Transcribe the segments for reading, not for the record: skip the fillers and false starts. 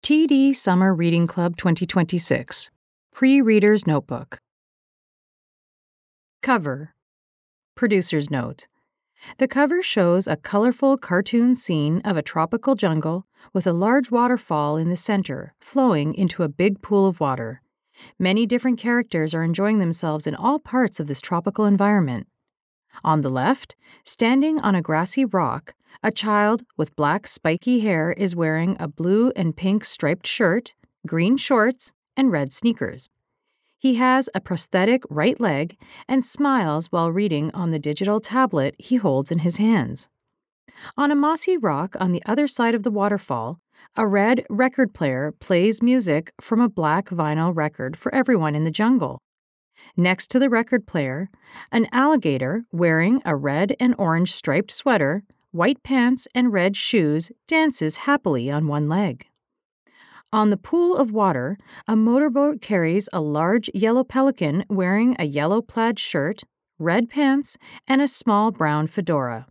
TD Summer Reading Club 2026 Pre-Reader's Notebook. Cover. Producer's note. The cover shows a colorful cartoon scene of a tropical jungle with a large waterfall in the center, flowing into a big pool of water. Many different characters are enjoying themselves in all parts of this tropical environment. On the left, standing on a grassy rock, a child with black spiky hair is wearing a blue and pink striped shirt, green shorts, and red sneakers. He has a prosthetic right leg and smiles while reading on the digital tablet he holds in his hands. On a mossy rock on the other side of the waterfall, a red record player plays music from a black vinyl record for everyone in the jungle. Next to the record player, an alligator wearing a red and orange striped sweater, white pants, and red shoes dances happily on one leg. On the pool of water, a motorboat carries a large yellow pelican wearing a yellow plaid shirt, red pants, and a small brown fedora.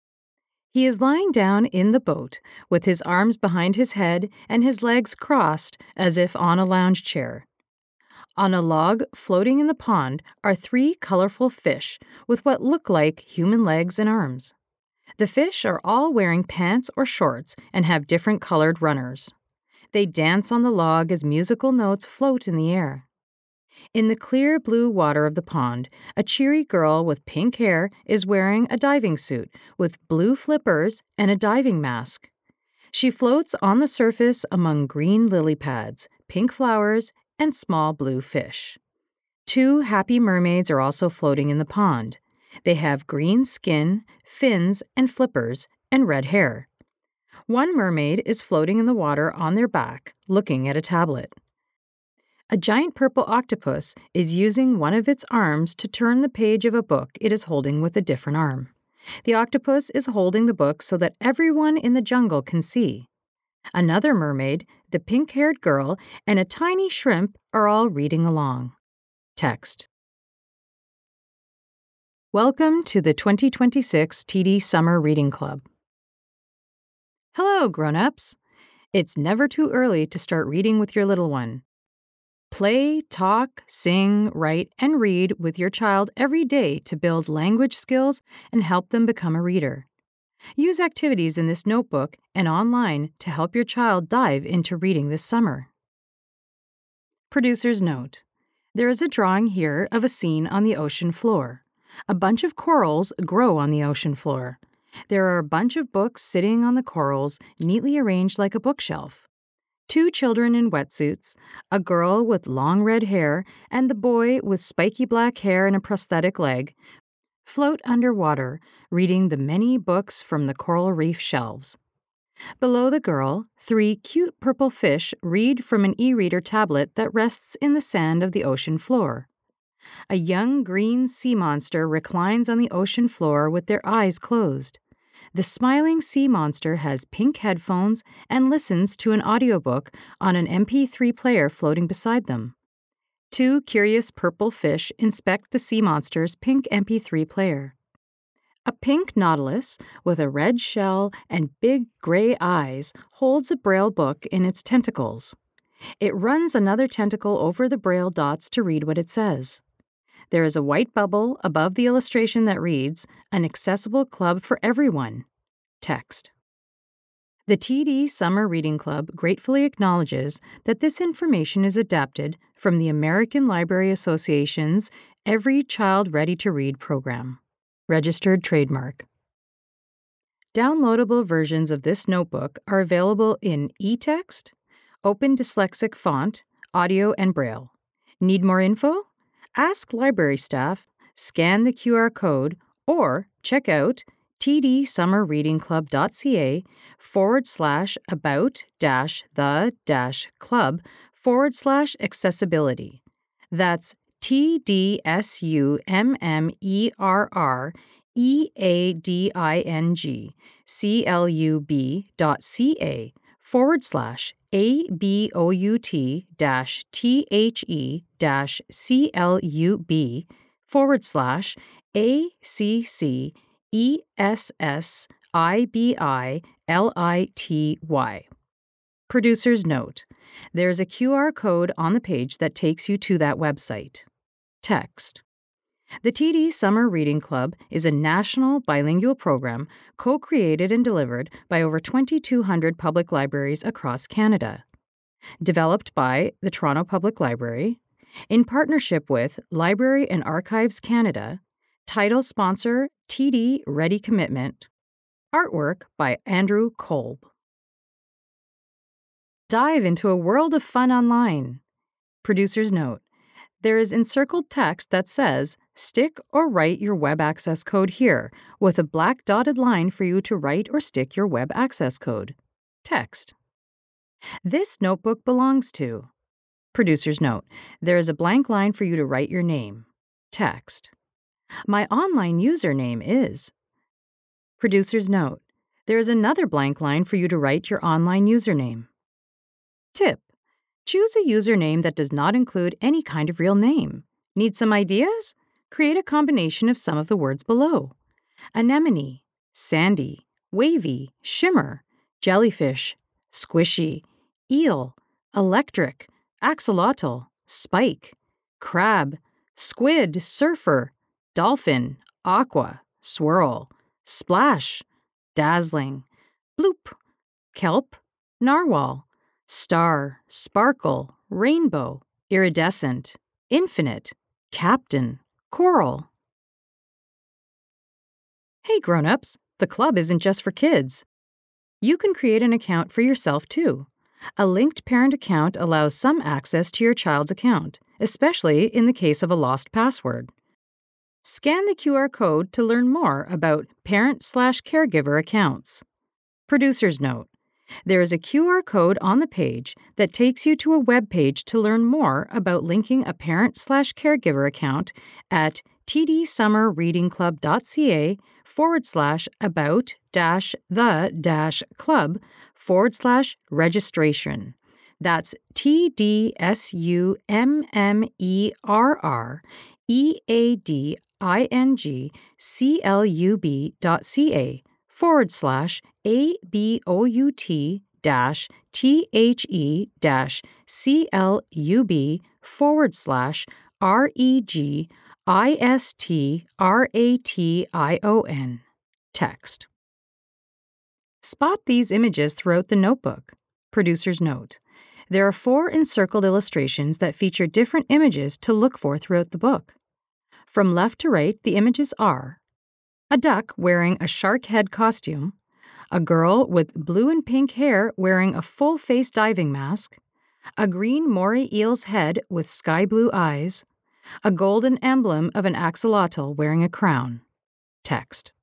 He is lying down in the boat with his arms behind his head and his legs crossed as if on a lounge chair. On a log floating in the pond are 3 colorful fish with what look like human legs and arms. The fish are all wearing pants or shorts and have different colored runners. They dance on the log as musical notes float in the air. In the clear blue water of the pond, a cheery girl with pink hair is wearing a diving suit with blue flippers and a diving mask. She floats on the surface among green lily pads, pink flowers, and small blue fish. 2 happy mermaids are also floating in the pond. They have green skin, fins, and flippers, and red hair. One mermaid is floating in the water on their back, looking at a tablet. A giant purple octopus is using one of its arms to turn the page of a book it is holding with a different arm. The octopus is holding the book so that everyone in the jungle can see. Another mermaid, the pink-haired girl, and a tiny shrimp are all reading along. Text. Welcome to the 2026 TD Summer Reading Club. Hello, grown-ups. It's never too early to start reading with your little one. Play, talk, sing, write, and read with your child every day to build language skills and help them become a reader. Use activities in this notebook and online to help your child dive into reading this summer. Producer's note. There is a drawing here of a scene on the ocean floor. A bunch of corals grow on the ocean floor. There are a bunch of books sitting on the corals, neatly arranged like a bookshelf. 2 children in wetsuits, a girl with long red hair, and the boy with spiky black hair and a prosthetic leg, float underwater, reading the many books from the coral reef shelves. Below the girl, 3 cute purple fish read from an e-reader tablet that rests in the sand of the ocean floor. A young green sea monster reclines on the ocean floor with their eyes closed. The smiling sea monster has pink headphones and listens to an audiobook on an MP3 player floating beside them. 2 curious purple fish inspect the sea monster's pink MP3 player. A pink nautilus with a red shell and big gray eyes holds a braille book in its tentacles. It runs another tentacle over the braille dots to read what it says. There is a white bubble above the illustration that reads, "An accessible club for everyone." Text. The TD Summer Reading Club gratefully acknowledges that this information is adapted from the American Library Association's Every Child Ready to Read program. Registered trademark. Downloadable versions of this notebook are available in eText, Open Dyslexic Font, Audio, and Braille. Need more info? Ask library staff, scan the QR code, or check out tdsummerreadingclub.ca/about-the-club/accessibility. That's tdsummerinc.club/accessibility. Producer's note: there's a QR code on the page that takes you to that website. Text: the TD Summer Reading Club is a national bilingual program co-created and delivered by over 2,200 public libraries across Canada. Developed by the Toronto Public Library, in partnership with Library and Archives Canada, title sponsor TD Ready Commitment, artwork by Andrew Kolb. Dive into a world of fun online. Producer's note: there is encircled text that says, stick or write your web access code here, with a black dotted line for you to write or stick your web access code. Text: this notebook belongs to. Producer's note: there is a blank line for you to write your name. Text: my online username is. Producer's note: there is another blank line for you to write your online username. Tip: choose a username that does not include any kind of real name. Need some ideas? Create a combination of some of the words below: anemone, sandy, wavy, shimmer, jellyfish, squishy, eel, electric, axolotl, spike, crab, squid, surfer, dolphin, aqua, swirl, splash, dazzling, bloop, kelp, narwhal, star, sparkle, rainbow, iridescent, infinite, captain, coral. Hey grown-ups, the club isn't just for kids. You can create an account for yourself too. A linked parent account allows some access to your child's account, especially in the case of a lost password. Scan the QR code to learn more about parent/caregiver accounts. Producer's note: there is a QR code on the page that takes you to a web page to learn more about linking a parent/caregiver account at tdsummerreadingclub.ca/about-the-club/registration. That's TDSUMMEREADISTRATION. Text: spot these images throughout the notebook. Producer's note: there are 4 encircled illustrations that feature different images to look for throughout the book. From left to right, the images are a duck wearing a shark head costume, a girl with blue and pink hair wearing a full-face diving mask, a green moray eel's head with sky blue eyes, a golden emblem of an axolotl wearing a crown. Text: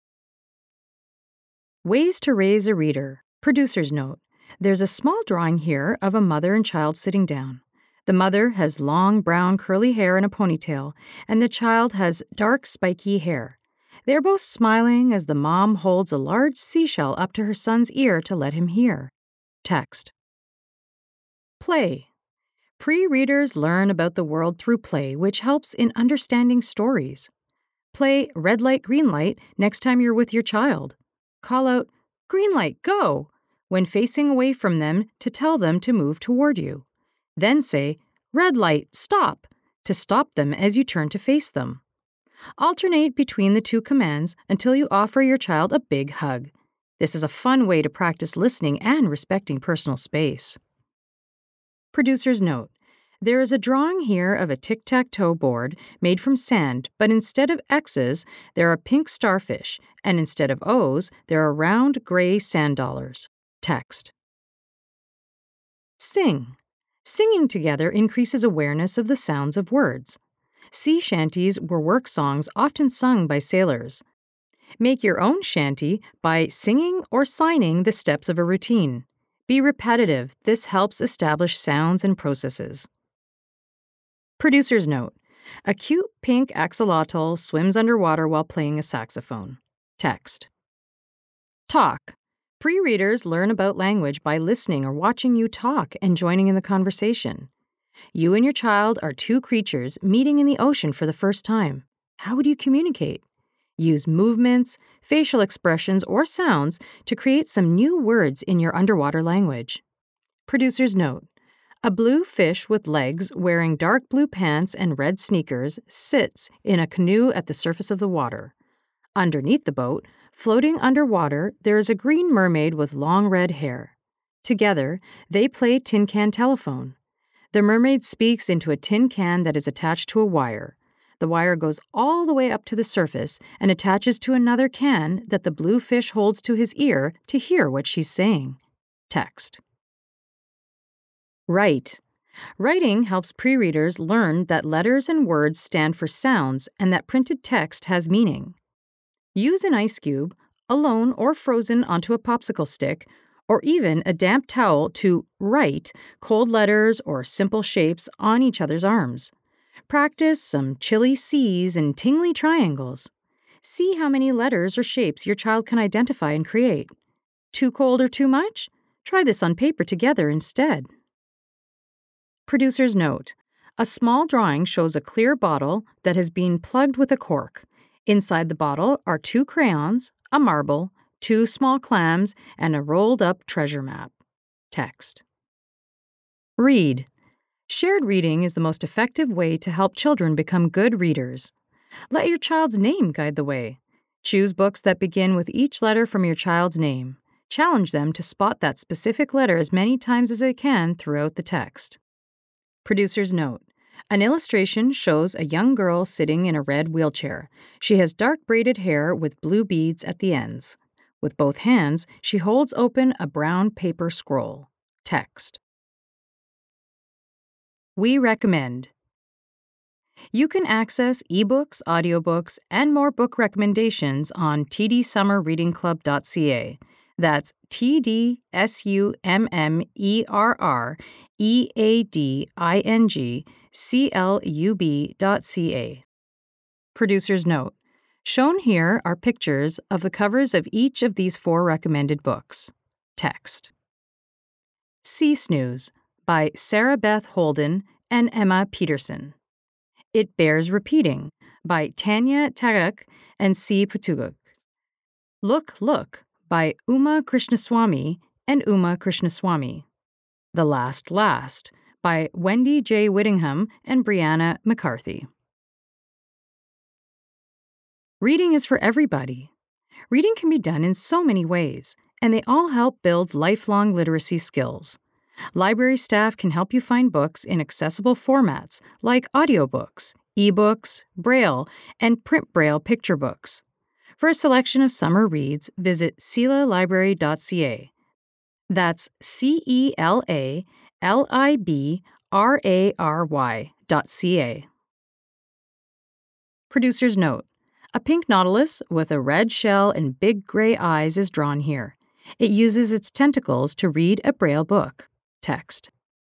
ways to raise a reader. Producer's note: there's a small drawing here of a mother and child sitting down. The mother has long brown curly hair in a ponytail, and the child has dark spiky hair. They are both smiling as the mom holds a large seashell up to her son's ear to let him hear. Text: play. Pre-readers learn about the world through play, which helps in understanding stories. Play red light, green light next time you're with your child. Call out, "Green light, go!" when facing away from them to tell them to move toward you. Then say, "Red light, stop!" to stop them as you turn to face them. Alternate between the 2 commands until you offer your child a big hug. This is a fun way to practice listening and respecting personal space. Producer's note: there is a drawing here of a tic-tac-toe board made from sand, but instead of X's, there are pink starfish, and instead of O's, there are round gray sand dollars. Text: sing. Singing together increases awareness of the sounds of words. Sea shanties were work songs often sung by sailors. Make your own shanty by singing or signing the steps of a routine. Be repetitive. This helps establish sounds and processes. Producer's note: a cute pink axolotl swims underwater while playing a saxophone. Text: talk. Pre-readers learn about language by listening or watching you talk and joining in the conversation. You and your child are 2 creatures meeting in the ocean for the first time. How would you communicate? Use movements, facial expressions, or sounds to create some new words in your underwater language. Producer's note: a blue fish with legs wearing dark blue pants and red sneakers sits in a canoe at the surface of the water. Underneath the boat, floating underwater, there is a green mermaid with long red hair. Together, they play tin can telephone. The mermaid speaks into a tin can that is attached to a wire. The wire goes all the way up to the surface and attaches to another can that the blue fish holds to his ear to hear what she's saying. Text. Write. Writing helps pre-readers learn that letters and words stand for sounds and that printed text has meaning. Use an ice cube, alone or frozen onto a popsicle stick, or even a damp towel to write cold letters or simple shapes on each other's arms. Practice some chilly C's and tingly triangles. See how many letters or shapes your child can identify and create. Too cold or too much? Try this on paper together instead. Producer's note: a small drawing shows a clear bottle that has been plugged with a cork. Inside the bottle are 2 crayons, a marble, 2 small clams, and a rolled-up treasure map. Text. Read. Shared reading is the most effective way to help children become good readers. Let your child's name guide the way. Choose books that begin with each letter from your child's name. Challenge them to spot that specific letter as many times as they can throughout the text. Producer's note: an illustration shows a young girl sitting in a red wheelchair. She has dark braided hair with blue beads at the ends. With both hands, she holds open a brown paper scroll. Text. We recommend. You can access ebooks, audiobooks, and more book recommendations on tdsummerreadingclub.ca. That's tdsummerreadingclub.ca. Producer's note: shown here are pictures of the covers of each of these 4 recommended books. Text. Sea Snooze by Sarah Beth Holden and Emma Peterson. It Bears Repeating by Tanya Tagak and C. Patuguk. Look, Look by Uma Krishnaswamy and Uma Krishnaswamy. The Last Last by Wendy J. Whittingham and Brianna McCarthy. Reading is for everybody. Reading can be done in so many ways, and they all help build lifelong literacy skills. Library staff can help you find books in accessible formats like audiobooks, ebooks, Braille, and print Braille picture books. For a selection of summer reads, visit selalibrary.ca. That's CELALIBRARY.ca. Producer's note: a pink nautilus with a red shell and big gray eyes is drawn here. It uses its tentacles to read a Braille book. Text.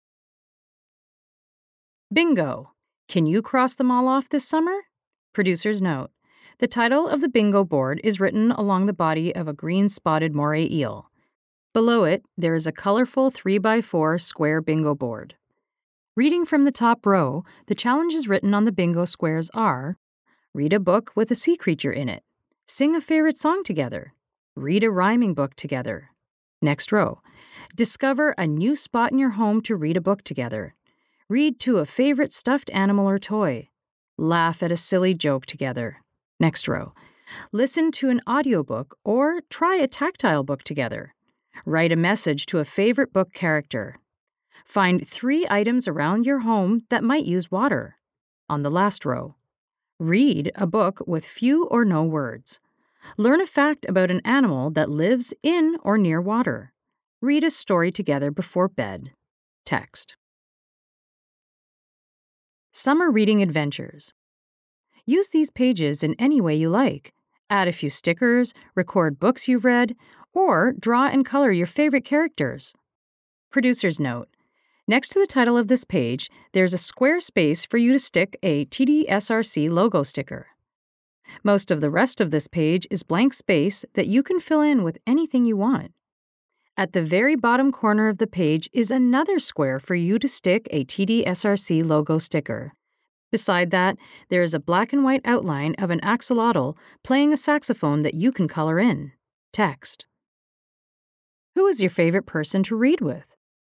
Bingo. Can you cross them all off this summer? Producer's note: the title of the bingo board is written along the body of a green-spotted moray eel. Below it, there is a colorful 3x4 square bingo board. Reading from the top row, the challenges written on the bingo squares are: read a book with a sea creature in it. Sing a favorite song together. Read a rhyming book together. Next row. Discover a new spot in your home to read a book together. Read to a favorite stuffed animal or toy. Laugh at a silly joke together. Next row. Listen to an audiobook or try a tactile book together. Write a message to a favorite book character. Find 3 items around your home that might use water. On the last row. Read a book with few or no words. Learn a fact about an animal that lives in or near water. Read a story together before bed. Text. Summer Reading Adventures. Use these pages in any way you like. Add a few stickers, record books you've read, or draw and color your favorite characters. Producer's note: next to the title of this page, there's a square space for you to stick a TDSRC logo sticker. Most of the rest of this page is blank space that you can fill in with anything you want. At the very bottom corner of the page is another square for you to stick a TDSRC logo sticker. Beside that, there is a black and white outline of an axolotl playing a saxophone that you can color in. Text. Who is your favorite person to read with?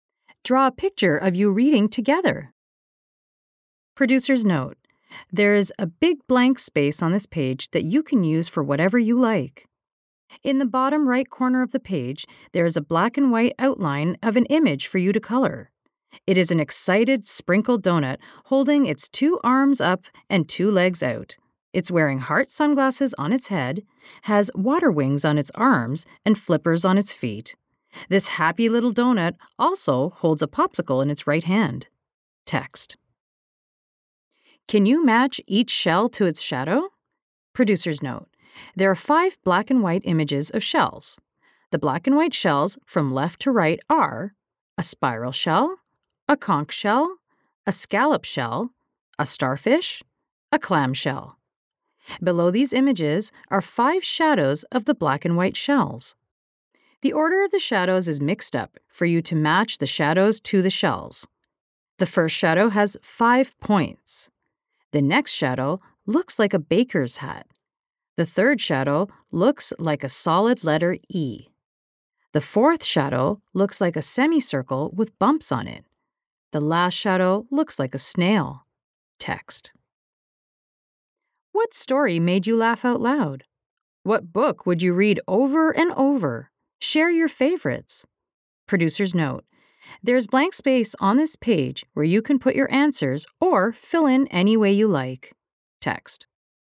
Draw a picture of you reading together. Producer's note: there is a big blank space on this page that you can use for whatever you like. In the bottom right corner of the page, there is a black and white outline of an image for you to color. It is an excited, sprinkled donut holding its 2 arms up and 2 legs out. It's wearing heart sunglasses on its head, has water wings on its arms, and flippers on its feet. This happy little donut also holds a popsicle in its right hand. Text: can you match each shell to its shadow? Producer's note: there are 5 black and white images of shells. The black and white shells from left to right are a spiral shell, a conch shell, a scallop shell, a starfish, a clam shell. Below these images are 5 shadows of the black and white shells. The order of the shadows is mixed up for you to match the shadows to the shells. The first shadow has 5 points. The next shadow looks like a baker's hat. The third shadow looks like a solid letter E. The fourth shadow looks like a semicircle with bumps on it. The last shadow looks like a snail. Text: what story made you laugh out loud? What book would you read over and over? Share your favorites. Producer's note: there's blank space on this page where you can put your answers or fill in any way you like. Text: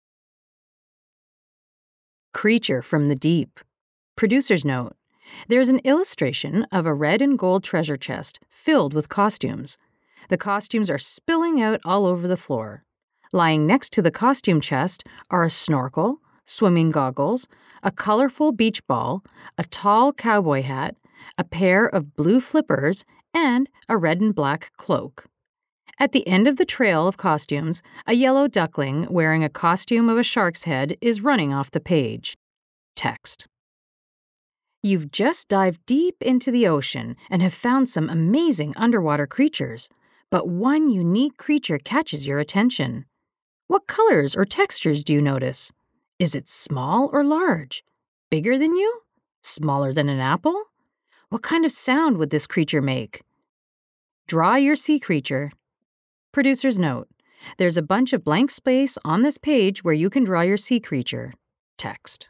creature from the deep. Producer's note: there's an illustration of a red and gold treasure chest filled with costumes. The costumes are spilling out all over the floor. Lying next to the costume chest are a snorkel, swimming goggles, a colorful beach ball, a tall cowboy hat, a pair of blue flippers, and a red and black cloak. At the end of the trail of costumes, a yellow duckling wearing a costume of a shark's head is running off the page. Text: you've just dived deep into the ocean and have found some amazing underwater creatures, but one unique creature catches your attention. What colors or textures do you notice? Is it small or large? Bigger than you? Smaller than an apple? What kind of sound would this creature make? Draw your sea creature. Producer's note: there's a bunch of blank space on this page where you can draw your sea creature. Text: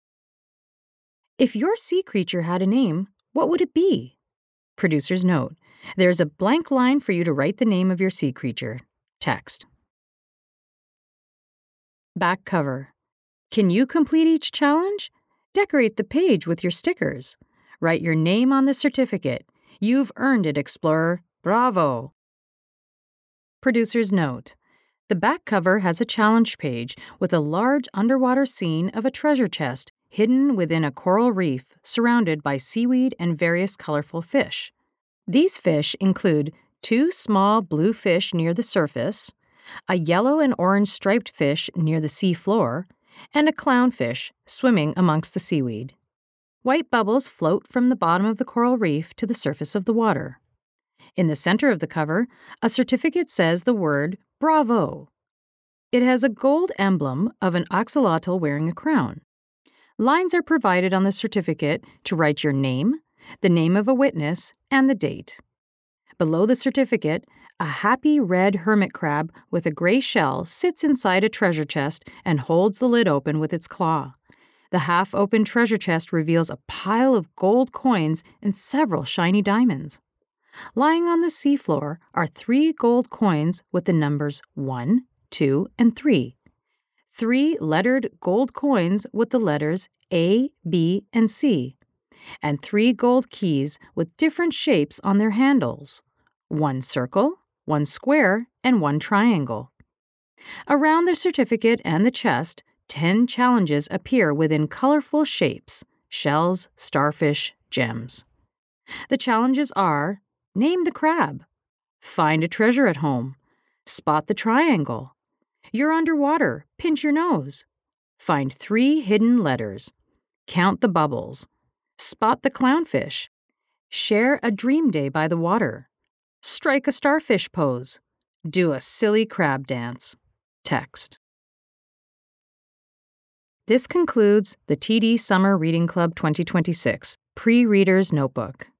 if your sea creature had a name, what would it be? Producer's note: there's a blank line for you to write the name of your sea creature. Text: back cover. Can you complete each challenge? Decorate the page with your stickers. Write your name on the certificate. You've earned it, Explorer. Bravo! Producer's note: the back cover has a challenge page with a large underwater scene of a treasure chest hidden within a coral reef surrounded by seaweed and various colorful fish. These fish include 2 small blue fish near the surface, a yellow and orange striped fish near the sea floor, and a clownfish swimming amongst the seaweed. White bubbles float from the bottom of the coral reef to the surface of the water. In the center of the cover, a certificate says the word Bravo. It has a gold emblem of an axolotl wearing a crown. Lines are provided on the certificate to write your name, the name of a witness, and the date. Below the certificate, a happy red hermit crab with a gray shell sits inside a treasure chest and holds the lid open with its claw. The half-open treasure chest reveals a pile of gold coins and several shiny diamonds. Lying on the seafloor are 3 gold coins with the numbers 1, 2, and 3. 3 lettered gold coins with the letters A, B, and C, and 3 gold keys with different shapes on their handles: 1 circle, 1 square, and 1 triangle. Around the certificate and the chest, 10 challenges appear within colorful shapes: shells, starfish, gems. The challenges are: name the crab, find a treasure at home, spot the triangle, you're underwater, pinch your nose, find 3 hidden letters, count the bubbles, spot the clownfish, share a dream day by the water, strike a starfish pose, do a silly crab dance. Text. This concludes the TD Summer Reading Club 2026 Pre-Reader's Notebook.